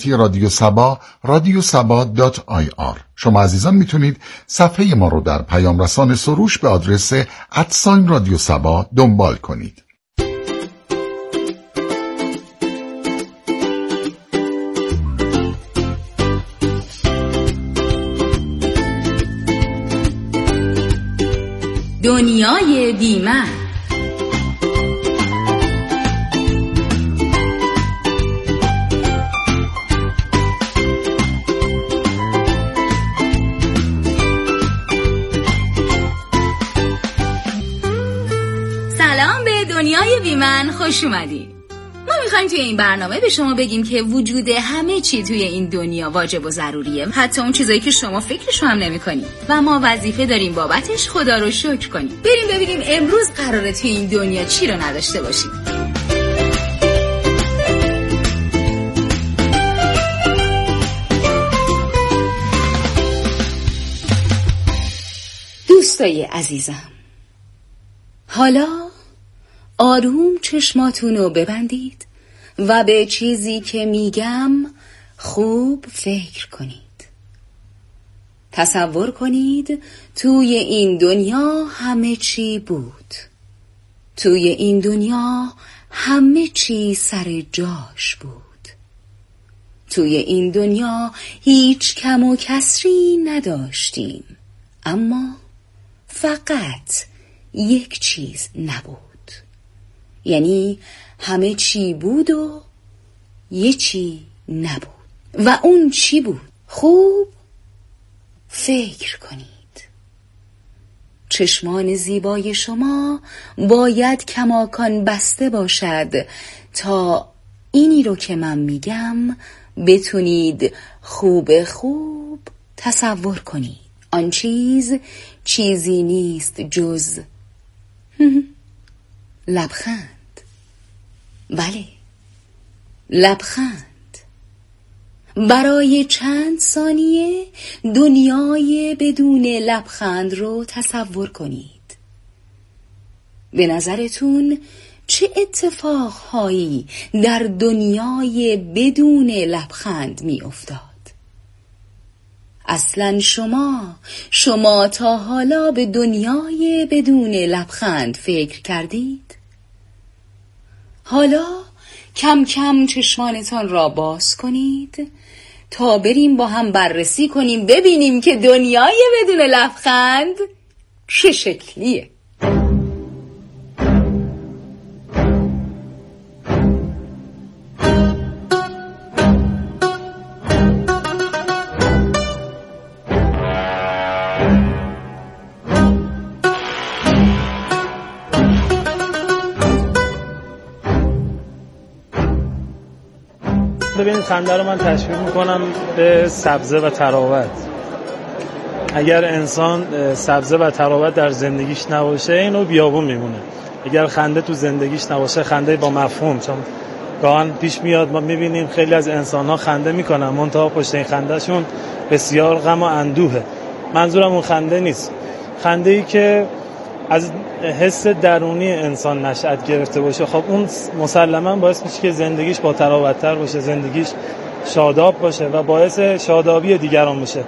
رادیو سبا radiosaba.ir. شما عزیزان میتونید صفحه ما رو در پیام رسان سروش به آدرس @رادیو سبا دنبال کنید. دنیای بی‌معنی. سلام به دنیای بی‌معنی، خوش اومدید. ما میخوایم توی این برنامه به شما بگیم که وجود همه چی توی این دنیا واجب و ضروریه، حتی اون چیزایی که شما فکرشو هم نمی‌کنید و ما وظیفه داریم بابتش خدا رو شکر کنیم. بریم ببینیم امروز قراره توی این دنیا چی رو نداشته باشیم. دوستای عزیزم، حالا آروم چشماتونو ببندید و به چیزی که میگم خوب فکر کنید. تصور کنید توی این دنیا همه چی بود. توی این دنیا همه چی سر جاش بود. توی این دنیا هیچ کم و کسری نداشتیم، اما فقط یک چیز نبود. یعنی همه چی بود و یه چی نبود. و اون چی بود؟ خوب فکر کنید. چشمان زیبای شما باید کماکان بسته باشد تا اینی رو که من میگم بتونید خوب تصور کنید. آن چیز چیزی نیست جز لبخند. بله، لبخند. برای چند ثانیه دنیای بدون لبخند رو تصور کنید. به نظرتون چه اتفاقهایی در دنیای بدون لبخند می افتاد؟ اصلاً شما تا حالا به دنیای بدون لبخند فکر کردید؟ حالا کم کم چشمانتان را باز کنید تا بریم با هم بررسی کنیم، ببینیم که دنیای بدون لبخند چه شکلیه. ببینید، خنده رو من تشبیه میکنم به سبزه و تراوت. اگر انسان سبزه و تراوت در زندگیش نباشه اینو بیابون میمونه. اگر خنده تو زندگیش نباشه، خنده با مفهوم، چون گاهن پیش میاد ما میبینیم خیلی از انسان‌ها خنده میکنن منتها پشت این خندهشون بسیار غم و اندوهه. منظورم اون خنده نیست، خنده‌ای که از حس درونی انسان نشأت گرفته باشه. خب اون مسلماً باعث میشه که زندگیش با تراوت‌تر باشه، زندگیش شاداب باشه و باعث شادابی دیگران میشه.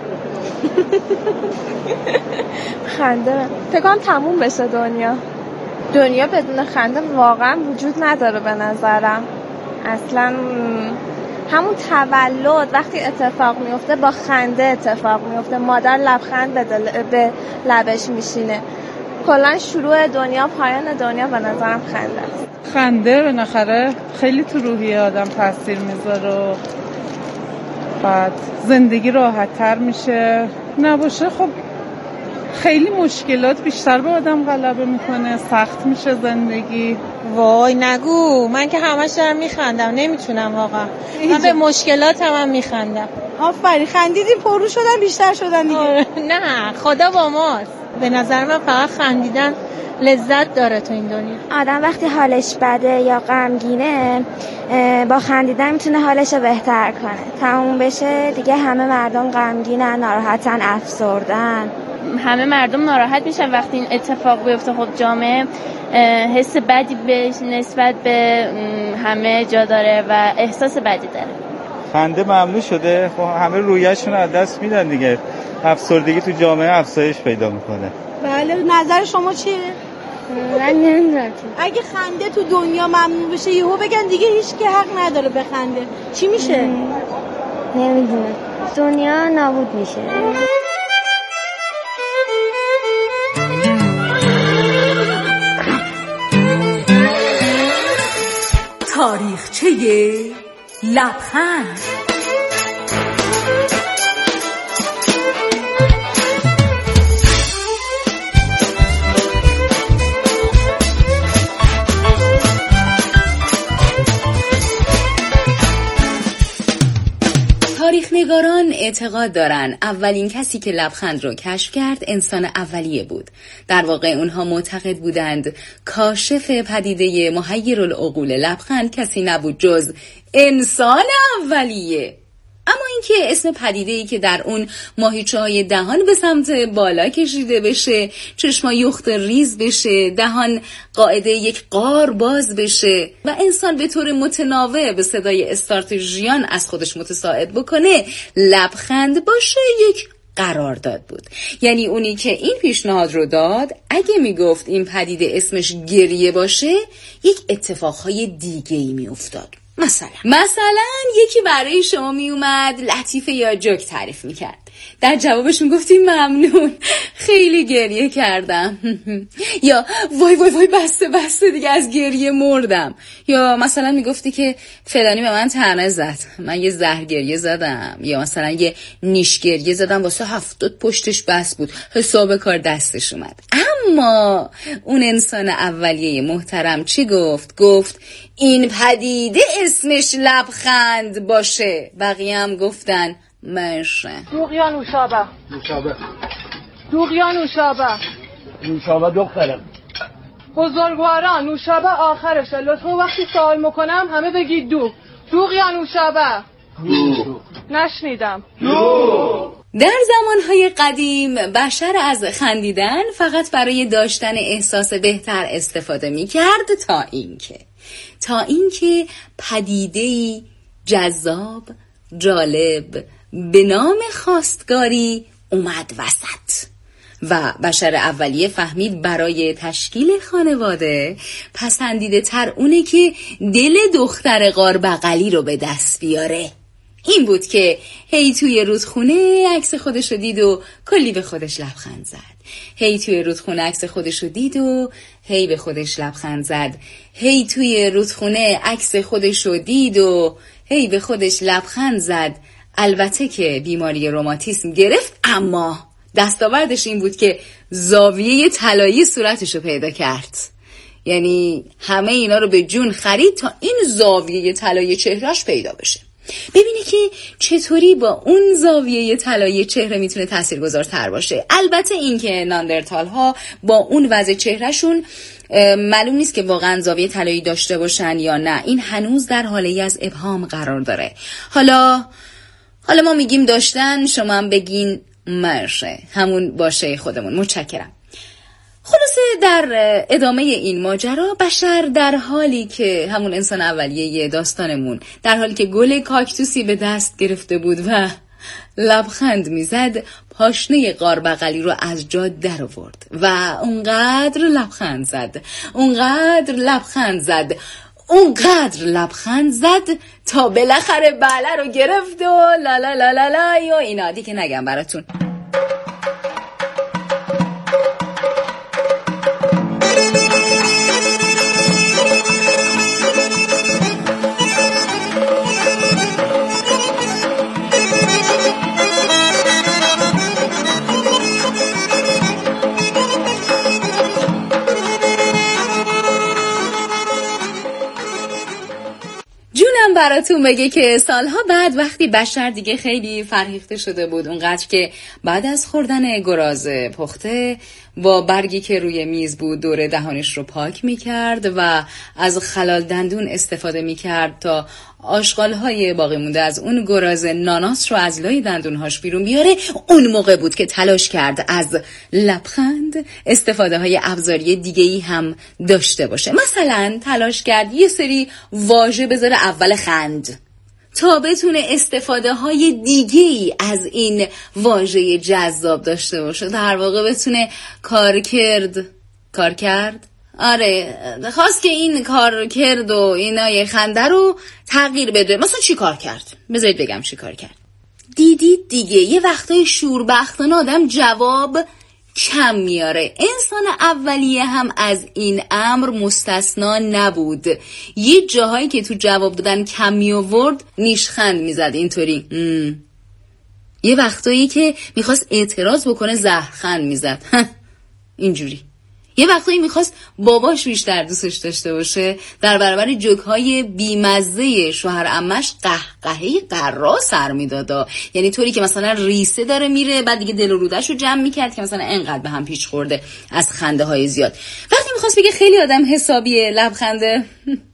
خنده فکر کنم تموم بشه دنیا بدون خنده واقعا وجود نداره به نظرم. اصلا همون تولد وقتی اتفاق میفته با خنده اتفاق میفته. مادر لبخند به لبش میشینه. کلا شروع دنیا، پایان دنیا به نظرم خنده است. خنده بالاخره خیلی تو روحیه آدم تاثیر میذاره و بعد زندگی راحت تر میشه. نباشه خب خیلی مشکلات بیشتر به آدم غلبه میکنه، سخت میشه زندگی. وای نگو، من که همش دارم میخندم، نمیتونم واقعا. من به مشکلات هم میخندم. آفرین، خندیدی پررو شدن بیشتر شدن دیگه. نه خدا با ماست. به نظر من فقط خندیدن لذت داره تو این دنیا. آدم وقتی حالش بده یا غمگینه با خندیدن میتونه حالش رو بهتر کنه. تموم بشه دیگه همه مردم غمگینن، ناراحتن، افسردن. همه مردم ناراحت میشن وقتی این اتفاق بیفته. خب جامعه حس بدی به نسبت به همه جا داره و احساس بدی داره. خنده ممنوع شده، خب همه رویشون از دست میدن دیگه. افسردگی تو جامعه افزایش پیدا میکنه. بله، نظر شما چیه؟ من نمیدونم. اگه خنده تو دنیا ممنوع بشه یهو بگن دیگه هیچ که حق نداره بخنده، چی میشه؟ نمیدونم. دنیا نابود میشه. تاریخچه لبخند. تاریخ‌نگاران اعتقاد دارن اولین کسی که لبخند رو کشف کرد انسان اولیه بود. در واقع اونها معتقد بودند کاشف پدیده محیرالعقول لبخند کسی نبود جز انسان اولیه. اما اینکه اسم پدیده‌ای که در اون ماهیچه‌های دهان به سمت بالا کشیده بشه، چشما یخت ریز بشه، دهان قاعده یک قار باز بشه و انسان به طور متناوب به صدای استراتژیان از خودش متساعد بکنه لبخند باشه، یک قرارداد بود. یعنی اونی که این پیشنهاد رو داد اگه میگفت این پدیده اسمش گریه باشه یک اتفاقهای دیگه‌ای میافتاد. مثلا یکی برای شما می اومد لطیفه یا جوک تعریف میکرد، در جوابشون گفتیم ممنون، خیلی گریه کردم. یا وای وای وای بسته دیگه از گریه مردم. یا مثلا میگفتی که فلانی به من طعنه زد، من یه زهرگریه زدم. یا مثلا یه نیشگریه زدم واسه 70 پشتش بس بود، حساب کار دستش اومد. اما اون انسان اولیه محترم چی گفت؟ گفت این پدیده اسمش لبخند باشه. بقیه هم گفتن مرشه. دوغیا نوشابه. دوغیا نوشابه. نوشابه دخترم. بزرگواران نوشابه آخرشه. لطفا وقتی سوال میکنم همه بگید دوغیا نوشابه. نشنیدم. در زمانهای قدیم بشر از خندیدن فقط برای داشتن احساس بهتر استفاده میکرد تا اینکه پدیده‌ای جذاب، جالب به نام خواستگاری اومد وسط و بشر اولیه فهمید برای تشکیل خانواده پسندیده تر اونه که دل دختر غاربغلی رو به دست بیاره. این بود که هی توی رودخونه عکس خودش رو دید و کلی به خودش لبخند زد. هی توی رودخونه عکس خودش رو دید و هی به خودش لبخند زد. هی توی رودخونه عکس خودش رو دید و هی به خودش لبخند زد. البته که بیماری روماتیسم گرفت، اما دستاوردش این بود که زاویه طلایی صورتش رو پیدا کرد. یعنی همه اینا رو به جون خرید تا این زاویه طلایی چهرهش پیدا بشه. ببینی که چطوری با اون زاویه طلایی چهره میتونه تاثیرگذارتر باشه. البته این که ناندرتال ها با اون وضع چهرهشون معلوم نیست که واقعا زاویه طلایی داشته باشن یا نه. این هنوز در حاله از ابهام قرار داره. حالا ما میگیم داشتن، شما هم بگین مرشه، همون باشه خودمون. متشکرم. خلاصه در ادامه این ماجرا بشر در حالی که همون انسان اولیه داستانمون در حالی که گل کاکتوسی به دست گرفته بود و لبخند میزد، پاشنه غاربغلی رو از جا در آورد و اونقدر لبخند زد تا بالاخره بله رو گرفت و لا لا لا لا لا یا اینا دیگه نگم براتون. براتون بگه که سالها بعد وقتی بشر دیگه خیلی فرهیخته شده بود، اونقدر که بعد از خوردن گراز پخته با برگی که روی میز بود دور دهانش رو پاک میکرد و از خلال دندون استفاده میکرد تا آشغالهای باقی مونده از اون گراز ناناس رو از لای دندونهاش بیرون بیاره، اون موقع بود که تلاش کرد از لبخند استفاده های ابزاری دیگه‌ای هم داشته باشه. مثلا تلاش کرد یه سری واژه بذاره اول خند تا بتونه استفاده های دیگه‌ای از این واژه جذاب داشته باشه، در واقع بتونه کار کرد. آره، خواست که این کار کرد و اینای خنده رو تغییر بده. مثلا چی کار کرد؟ بذارید بگم چی کار کرد. دیدید دیگه، یه وقتای شوربختانه آدم جواب کم میاره. انسان اولیه هم از این امر مستثنا نبود. یه جاهایی که تو جواب دادن کم می آورد نیشخند میزد اینطوری. یه وقتایی که میخواست اعتراض بکنه زهرخند میزد. اینجوری. یه وقتایی میخواست باباش بیشتر دوستش داشته باشه، در برابر جوک‌های بیمزه شوهر عمش قهقهه قرا سر میدادا. یعنی طوری که مثلا ریسه داره میره، بعد دیگه دل و رودش رو جمع میکرد که مثلا انقدر به هم پیچ خورده از خنده های زیاد. وقتی میخواست بگه خیلی آدم حسابیه، لبخنده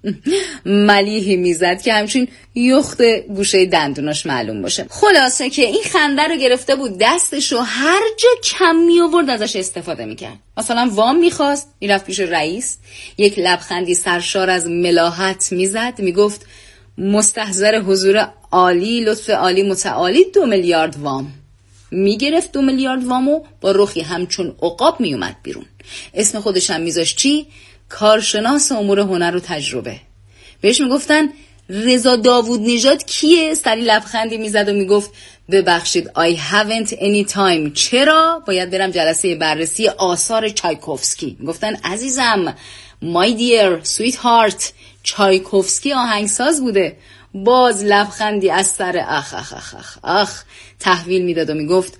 ملیحی میزد که همچین یخت گوشه دندوناش معلوم باشه. خلاصه که این خنده رو گرفته بود دستش و هر جا کم می آورد ازش استفاده میکرد. مثلا وام میخواست، میرفت پیش رئیس، یک لبخندی سرشار از ملاحت میزد، میگفت مستحضر حضور عالی، لطف عالی متعالی 2 میلیارد وام. میگرفت 2 میلیارد وامو با رخی همچون عقاب میومد بیرون. اسم خودش هم میذاشت چی؟ کارشناس امور هنر و تجربه. بهش میگفتن رضا داوود نژاد کیه؟ سری لبخندی میزد و میگفت ببخشید I haven't any time. چرا؟ باید برم جلسه بررسی آثار چایکوفسکی. میگفتن عزیزم my dear sweetheart چایکوفسکی آهنگساز بوده. باز لبخندی از سر اخ تحویل میداد و میگفت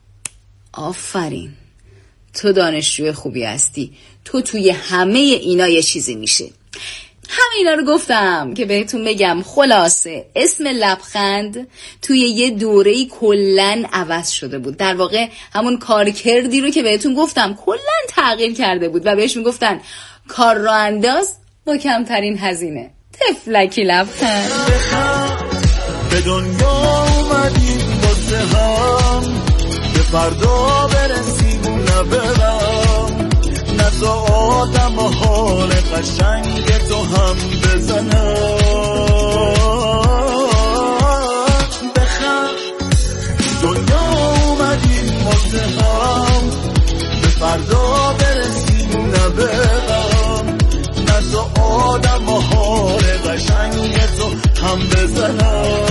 آفرین، تو دانشجوی خوبی هستی، تو توی همه اینا یه چیزی میشه. همه اینا رو گفتم که بهتون بگم خلاصه اسم لبخند توی یه دوره‌ای کلن عوض شده بود. در واقع همون کارکردی رو که بهتون گفتم کلن تغییر کرده بود و بهش میگفتن کار را انداز با کمترین هزینه. تفلکی لبخند. به دنیا اومدیم واسه هم، به فردا برسیم نبرم، نزا آدم حال قشنگ تو هم بزنم. بخند دنیا اومدیم واسه هم، به فردا برسیم نبرم، نزا آدم حال قشنگ تو هم بزنم.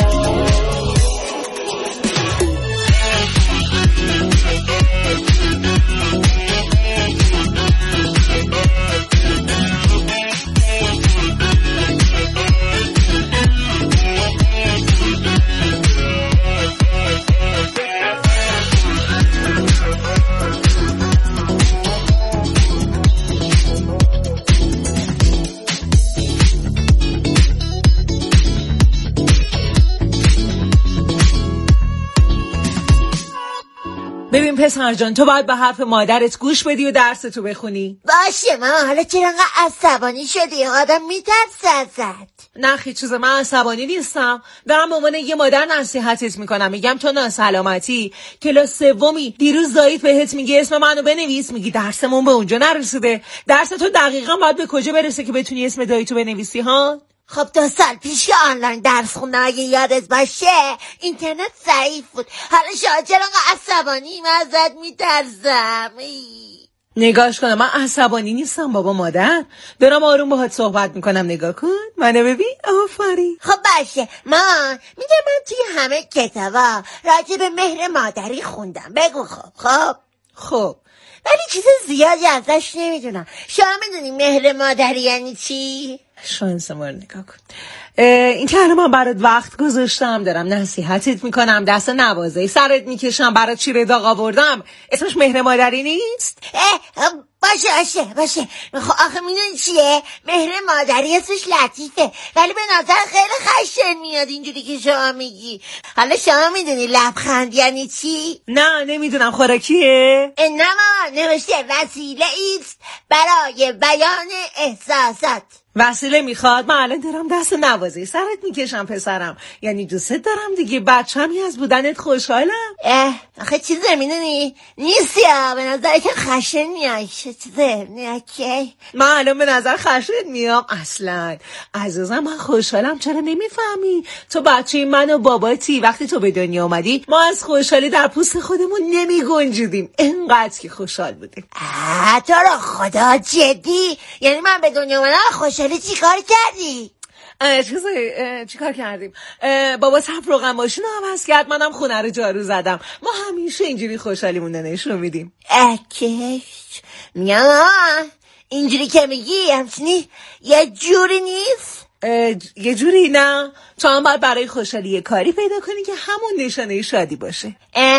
ببین پسر جان، تو باید به حرف مادرت گوش بدی و درستو بخونی. باشه ما، حالا چرا انقدر عصبانی شدی؟ آدم میترسه ازت. نه خیلی چیزه، من عصبانی نیستم، دارم به عنوان یه مادر نصیحتت میکنم. میگم تو ناسلامتی کلاس سومی، دیروز زاید بهت میگه اسم منو بنویس، میگی درسمون به اونجا نرسیده. درس تو دقیقاً باید به کجا برسه که بتونی اسم داییتو بنویسی ها؟ خب 2 سال پیش که آنلاین درس خوندم اگه یادت باشه اینترنت ضعیف بود. حالا شاید چرا عصبانی؟ من ازت میترسم. نگاش کنم، من عصبانی نیستم بابا مادر، دارم آروم باهات صحبت میکنم. نگاه کن منو ببین. آفرین. خب باشه من میگم من توی همه کتابا راجع به مهر مادری خوندم. بگو. خب ولی چیز زیادی ازش نمیدونم. شما میدونی مهر مادری یعنی چی؟ شانس ما رو نگاه کن. این که الان من برات وقت گذاشتم، دارم نصیحتت میکنم، دست نوازه سرت میکشم، برات چیره داغ آوردم، اسمش مهر مادری نیست؟ باشه. خب آخه میدونی چیه؟ مهر مادری اسمش لطیفه ولی به نظر خیلی خشن میاد اینجوری که شما میگی. حالا شما میدونی لبخند یعنی چی؟ نه نمیدونم. خوراکیه؟ نه نوشته وسیله ایست برای بیان احساسات. وسیله میخواد؟ من الان دارم دست نوازی سرت میکشم پسرم، یعنی دوست دارم دیگه، بچه‌می از بودنت خوشحالم. آخه چیزی میدونی نیستی ها، به نظر که خشن میای. چیزی نیاکی من الان به نظر خشن میام اصلا؟ عزیزم من خوشحالم، چرا نمیفهمی؟ تو بچه من و باباتی، وقتی تو به دنیا اومدی ما از خوشحالی در پوست خودمون نمیگنجیدیم، اینقدر که خوشحال بودیم. تو رو خدا جدی؟ یعنی من به دنیا اومدم خوشحالی چی کار کردی؟ چی کار کردیم؟ بابا تفرقم ماشین رو عوض کرد، منم خونه رو جارو زدم. ما همیشه اینجوری خوشحالیمون نشون میدیم. کش میگم اینجوری که میگی همچنی یه جوری نیست؟ یه جوری نه، تو هم باید برای خوشحالی یه کاری پیدا کنی که همون نشانه شادی باشه.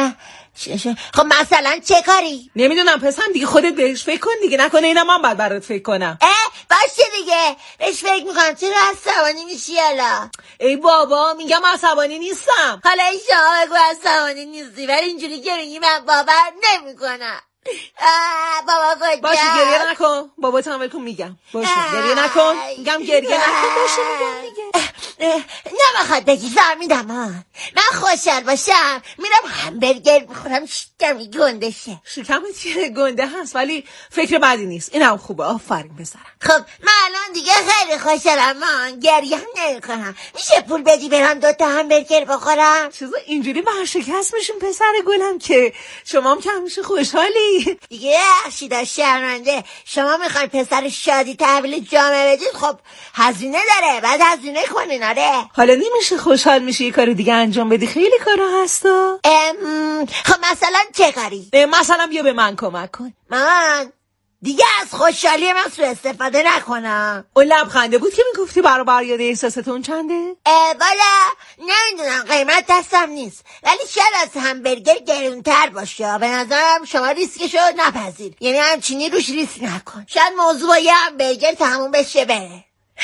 خب مثلا چه کاری؟ نمیدونم پسرم دیگه، خودت بهش فکر کن دیگه، نکنه اینم من باید برات فکر کنم. باشه دیگه بهش فکر میکنم. چرا عصبانی میشی الان؟ ای بابا میگم عصبانی نیستم. حالا این شما بگو عصبانی نیستی، ولی اینجوری که میگی من باور نمیکنم. بابا کجا؟ باشه گریه نکن، بابا تو هم بکن میگم. باشه گریه نکن، میگم گریه نکن. باشه میگم دیگه. نمیخواد بگی، فهمیدم. من خوشحال باشم میرم همبرگر بخورم شکمی گنده شه. شکمت یه گنده هست ولی فکر بدی نیست، اینم خوبه. آفرین بسرم. خب من الان دیگه خیلی خوشحالم، من گریه هم نمی کنم. میشه پول بدی برم 2 همبرگر بخورم؟ چیزا اینجوری ورشکست میشیم پسر گلم که شما هم که همیشه خوشحالی دیگه. اخشیدا شرمنده، شما میخواین پسر شادی تحویل جامعه بدید، خب هزینه داره، بعد هزینه کنین. آره حالا نمیشه خوشحال میشه یه کاری دیگه انجام بدی؟ خیلی کارا هستا. خب مثلا چه کاری؟ مثلا بیا به من کمک کن. من دیگه از خوشحالی من سوء استفاده نکنم. اون لبخنده بود که میگفتی برابر یاد احساستون چنده؟ والا نمیدونم، قیمت دستم نیست، ولی شاید از همبرگر گرونتر باشه. به نظرم شما ریسکشو نپذیر، یعنی همچینی روش ریسک نکن. شاید موضوع با یه همبرگر تموم بشه بره.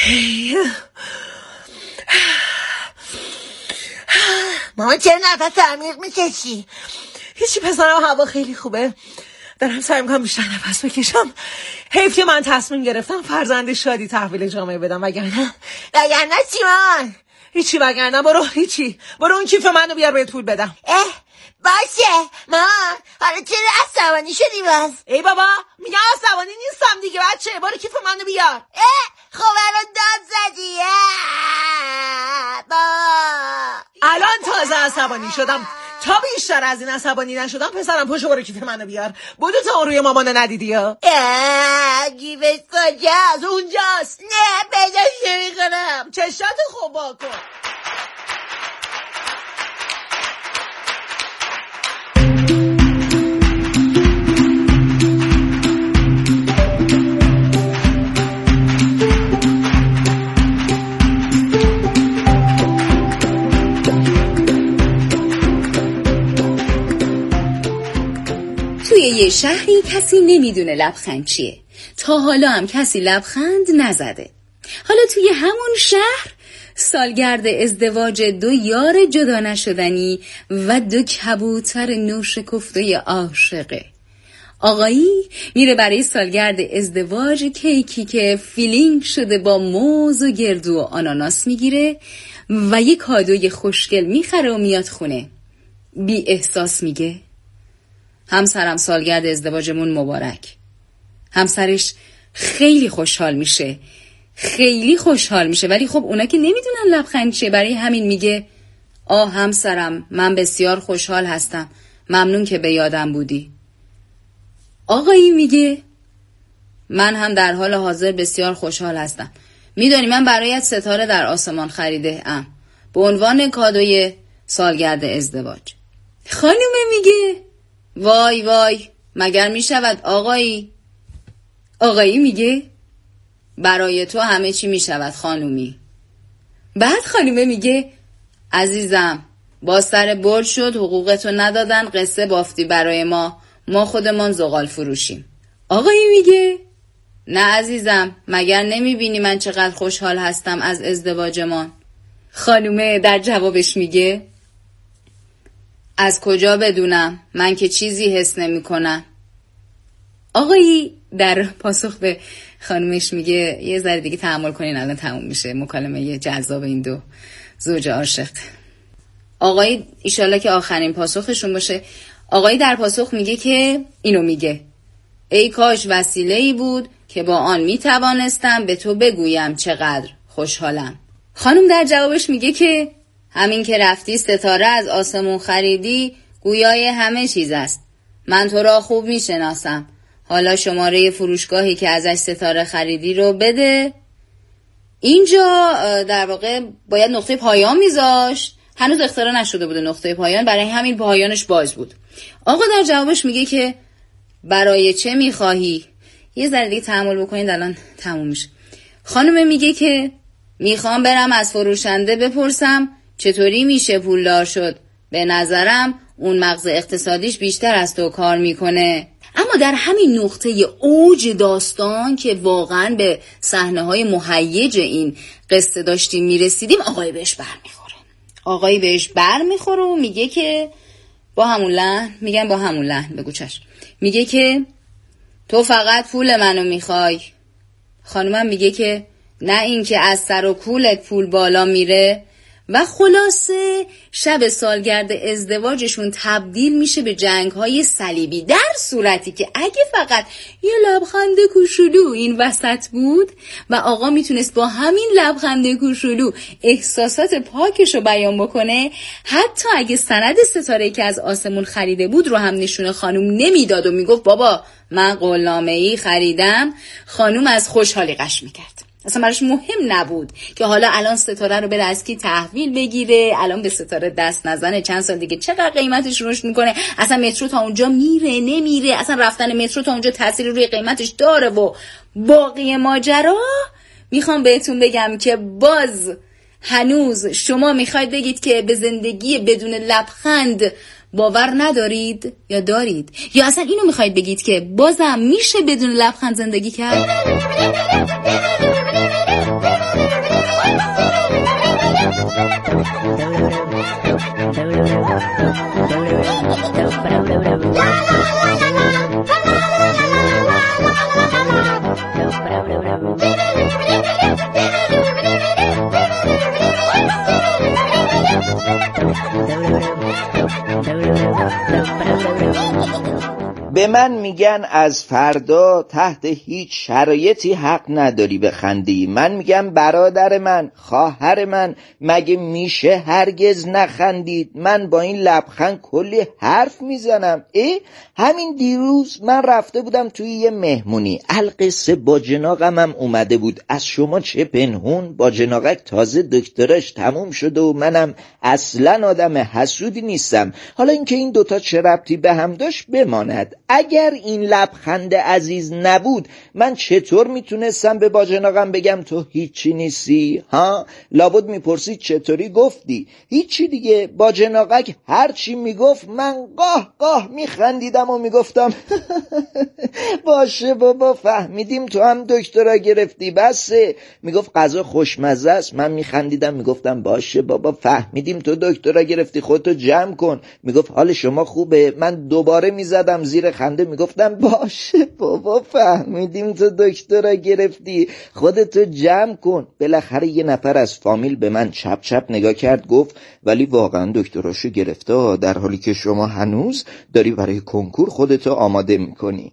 مامان چرا نفس عمیق میکشی؟ هیچی پسرم، هوا خیلی خوبه، دارم سعی میکنم بیشتر نفس بکشم. حیف که من تصمیم گرفتم فرزند شادی تحویل جامعه بدم، وگرنه چی من؟ هیچی، وگرنه برو اون کیف منو بیار بهت پول بدم. باشه مامان. حالا چرا عصبانی شدی بس؟ ای بابا میگم عصبانی نیستم دیگه بچه، برو کیف منو بیار. خب الان داد زدی. الان تازه عصبانی شدم، تا بیشتر از این عصبانی نشدم. پسرم پشو برو کیف منو بیار. بودو تا روی مامانو ندیدی ها؟ کیفش کجاست؟ اونجاست. نه پیداش نمی‌کنم. چشات خوب کن. توی یه شهری کسی نمیدونه لبخند چیه. تا حالا هم کسی لبخند نزده. حالا توی همون شهر سالگرد ازدواج 2 یار جدا نشدنی و 2 کبوتر نوشکفته عاشقه. آقایی میره برای سالگرد ازدواج کیکی که فیلینگ شده با موز و گردو و آناناس میگیره و یه کادوی خوشگل میخره و میاد خونه. بی احساس میگه همسرم سالگرد ازدواجمون مبارک. همسرش خیلی خوشحال میشه، ولی خب اونا که نمیدونن لبخند چیه، برای همین میگه همسرم من بسیار خوشحال هستم، ممنون که به یادم بودی. آقایی میگه من هم در حال حاضر بسیار خوشحال هستم، میدونی من برایت ستاره در آسمان خریده ام به عنوان کادوی سالگرد ازدواج. خانومه میگه وای وای مگر میشود آقایی؟ آقایی میگه برای تو همه چی میشود خانومی. بعد خانومه میگه عزیزم با سر برد شد، حقوقتو ندادن، قصه بافتی برای ما خودمان زغال فروشیم. آقایی میگه نه عزیزم مگر نمیبینی من چقدر خوشحال هستم از ازدواجمان؟ خانومه در جوابش میگه از کجا بدونم، من که چیزی حس نمی کنم. آقایی در پاسخ به خانومش میگه یه ذره دیگه تحمل کنین الان تموم میشه مکالمه جذاب این دو زوج عاشق. آقای ایشالله که آخرین پاسخشون باشه. آقای در پاسخ میگه که اینو میگه: ای کاش وسیله‌ای بود که با آن میتوانستم به تو بگویم چقدر خوشحالم. خانم در جوابش میگه که همین که رفتی ستاره از آسمون خریدی گویای همه چیز است. من تو را خوب میشناسم. حالا شماره فروشگاهی که ازش ستاره خریدی رو بده. اینجا در واقع باید نقطه پایان میذاشت. هنوز اختراع نشده بوده نقطه پایان، برای همین پایانش باز بود. آقا در جوابش میگه که برای چه میخواهی؟ یه ذره دیگه تحمل بکنید الان تموم میشه. خانم میگه که میخوام برم از فروشنده بپرسم چطوری میشه پولدار شد. به نظرم اون مغز اقتصادیش بیشتر از تو کار میکنه. اما در همین نقطه اوج داستان که واقعا به صحنه‌های مهیج این قصه داشتیم میرسیدیم، آقای بهش بر میخوره و میگه که با همون لحن بگو چشم. میگه که تو فقط پول منو میخوای. خانومم میگه که نه این که از سر و کولت پول بالا میره. و خلاصه شب سالگرد ازدواجشون تبدیل میشه به جنگ‌های صلیبی، در صورتی که اگه فقط یه لبخند کوچولو این وسط بود و آقا میتونست با همین لبخند کوچولو احساسات پاکشو بیان بکنه، حتی اگه سند ستاره‌ای که از آسمون خریده بود رو هم نشونه خانوم نمیداد و میگفت بابا من قولنامه‌ای خریدم، خانوم از خوشحالی قش میکرد. اصلا براش مهم نبود که حالا الان ستاره رو بره از کی تحویل بگیره، الان به ستاره دست نزنه، چند سال دیگه چقدر قیمتش رشد میکنه، اصلا مترو تا اونجا میره نمیره، اصلا رفتن مترو تا اونجا تأثیر روی قیمتش داره و باقی ماجرا. میخوام بهتون بگم که باز هنوز شما میخواید بگید که به زندگی بدون لبخند باور ندارید یا دارید، یا اصلا اینو میخواید بگید که بازم میشه بدون لبخند زندگی کرد؟ به من میگن از فردا تحت هیچ شرایطی حق نداری بخندی. من میگم برادر من، خواهر من، مگه میشه هرگز نخندید؟ من با این لبخند کلی حرف میزنم. همین دیروز من رفته بودم توی یه مهمونی، القصه با جناقم هم اومده بود. از شما چه پنهون، با جناقک تازه دکتراش تموم شده و منم اصلا آدم حسودی نیستم. حالا اینکه این دوتا چه ربطی به هم داشت بماند. اگر این لبخند عزیز نبود من چطور میتونستم به باجناقم بگم تو هیچی نیستی؟ لابد میپرسید چطوری گفتی؟ هیچی دیگه. باجناقک هرچی میگفت من قاه قاه میخندیدم و میگفتم باشه بابا فهمیدیم تو هم دکترا گرفتی بسه. میگفت غذا خوشمزه است، من میخندیدم میگفتم باشه بابا فهمیدیم تو دکترا گرفتی خودتو جمع کن. میگفت حال شما خوبه؟ من دوباره میزدم زیر خنده میگفتم باشه بابا فهمیدیم تو دکترا گرفتی خودتو جمع کن. بالاخره یه نفر از فامیل به من چپ چپ نگاه کرد، گفت ولی واقعا دکتراشو گرفته، در حالی که شما هنوز داری برای کنکور خودتو آماده میکنی.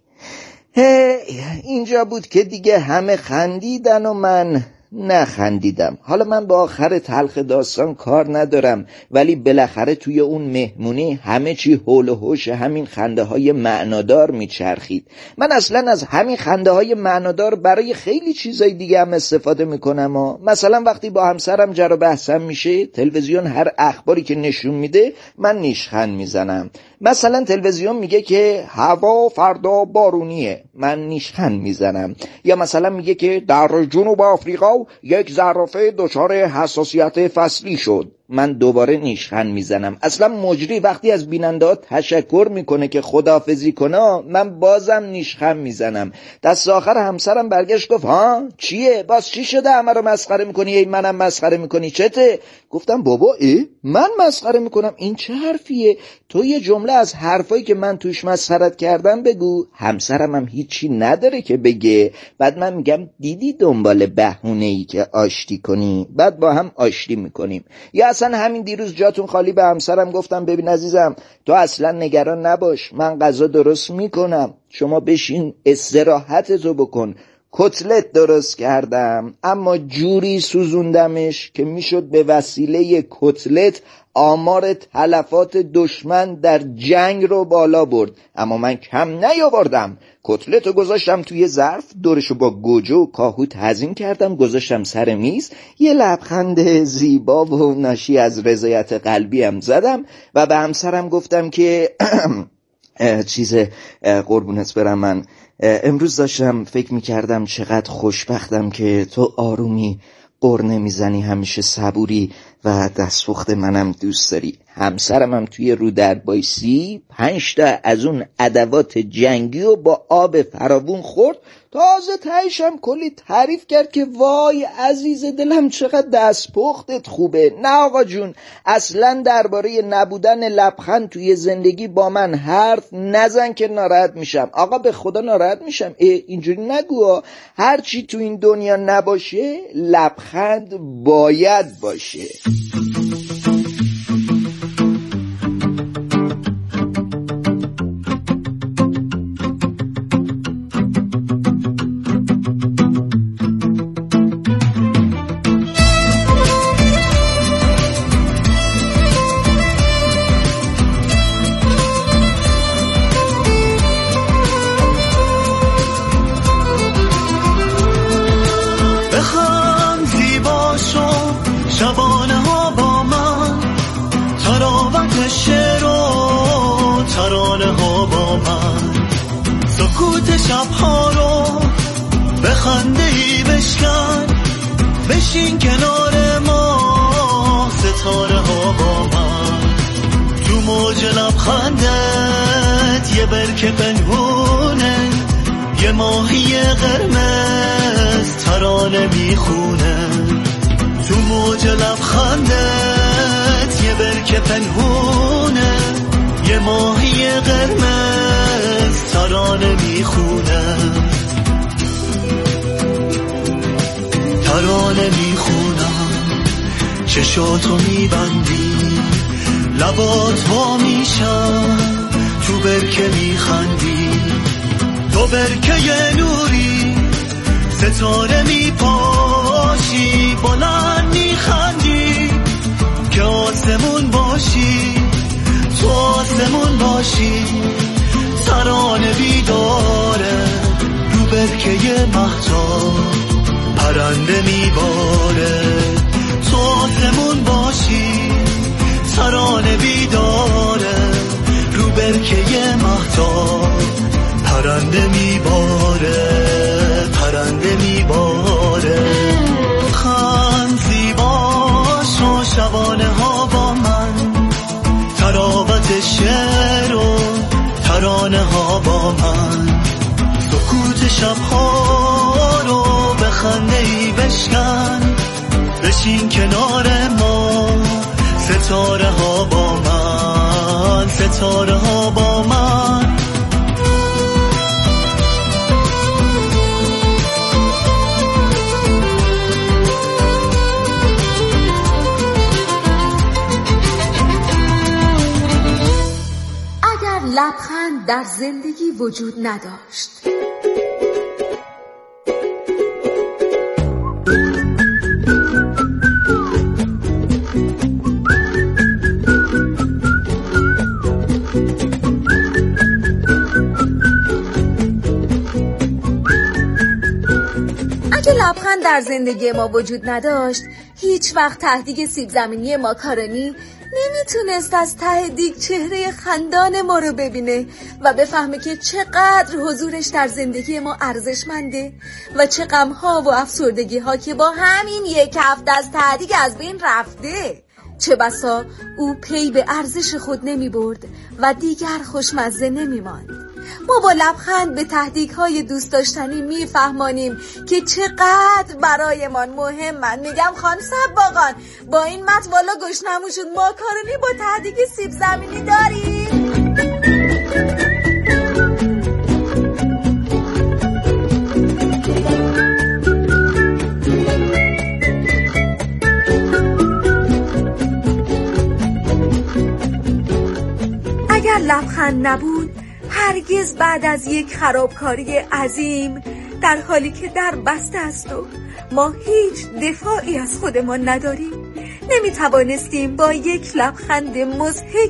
اینجا بود که دیگه همه خندیدن و من نخندیدم. حالا من با آخر تلخ داستان کار ندارم، ولی بالاخره توی اون مهمونی همه چی حول و حوش همین خنده های معنادار میچرخید. من اصلا از همین خنده های معنادار برای خیلی چیزای دیگه هم استفاده میکنم. مثلا وقتی با همسرم جر و بحثم میشه، تلویزیون هر اخباری که نشون میده من نیشخند میزنم. مثلا تلویزیون میگه که هوا فردا بارونیه، من نیشخند میزنم. یا مثلا میگه که در جنوب آفریقا یک زرافه دچار حساسیت فصلی شد، من دوباره نیشخند میزنم. اصلا مجری وقتی از بیننده ها تشکر میکنه که خداحافظی کنه، من بازم نیشخند میزنم. دست آخر همسرم برگشت گفت ها چیه؟ باز چی شده همه رو مسخره میکنی؟ ای منم مسخره میکنی چته؟ گفتم بابا من مسخره میکنم؟ این چه حرفیه؟ تو یه جمله از حرفایی که من توش مسخرت کردم بگو. همسرم هم هیچی نداره که بگه. بعد من میگم دیدی دنبال بهونه‌ای که آشتی کنی، بعد با هم آشتی میکنیم. یا اصلا همین دیروز جاتون خالی به همسرم گفتم ببین عزیزم تو اصلا نگران نباش، من غذا درست میکنم، شما بشین استراحتتو بکن. کتلت درست کردم اما جوری سوزوندمش که میشد به وسیله کتلت آمار تلفات دشمن در جنگ رو بالا برد، اما من کم نیاوردم. کتلت رو گذاشتم توی ظرف، دورشو با گوجه و کاهو تزیین کردم، گذاشتم سر میز، یه لبخند زیبا و ناشی از رضایت قلبی هم زدم و به همسرم گفتم که قربونت برم، من امروز داشتم فکر میکردم چقدر خوشبختم که تو آرومی قرنه میزنی، همیشه صبوری و دستپخت منم دوست داری. همسرم هم توی رو در بایسی 5 تا از اون ادوات جنگی و با آب فراوون خورد. تازه تهشم کلی تعریف کرد که وای عزیز دلم چقدر دستپختت خوبه. نه آقا جون، اصلا درباره نبودن لبخند توی زندگی با من حرف نزن که ناراحت میشم. آقا به خدا ناراحت میشم. اینجوری نگو. هر چی تو این دنیا نباشه لبخند باید باشه. شبها رو به خنده‌ای بشکن، بشین کنار ما ستاره ها با من. تو موج لبخندت یه برکه پنهونه، یه ماهی قرمز ترانه میخونه. تو موج لبخندت یه برکه پنهونه، یه ماهی قرمز ترانه میخونه، ترانه میخونم. چشاتو میبندی، لبات وا میشن، تو برکه میخندی، تو برکه نوری، ستاره میپاشی، بلند میخندی که آسمون باشی، تو آسمون باشی. ترانه بیداره رو برکه مهتاب، پرنده میباره، تو آسمون باشی. ترانه بیداره رو برکه مهتاب، پرنده میباره، پرنده میباره. خند زیباش و شبانه ها با من، تراوت شعر و ترانه ها با من. سکوت شبها رو به خنده‌ای بشکن، بشین کنار ما ستاره ها با من، ستاره ها با من. لبخند در زندگی وجود نداشت. اگه لبخند در زندگی ما وجود نداشت، هیچ وقت ته‌دیگ سیب زمینی ماکارونی نمیتونست از ته دیگ چهره خندان ما رو ببینه و بفهمه که چقدر حضورش در زندگی ما ارزشمنده و چه غم‌ها و افسردگی‌ها که با همین یک هفته از ته دیگ از بین رفته. چه بسا او پی به ارزش خود نمی برد و دیگر خوشمزه نمی ماند. ما با لبخند به تهدیدهای دوست داشتنی می فهمانیم که چقدر برایمان مهمند. میگم خانم سباقان با این متن والا گشنمون شد. ماکارونی با تهدیگ سیب زمینی داریم؟ اگر لبخند نبود هرگز بعد از یک خرابکاری عظیم در حالی که در بسته است و ما هیچ دفاعی از خودمان نداریم نمیتوانستیم با یک لبخند مضحک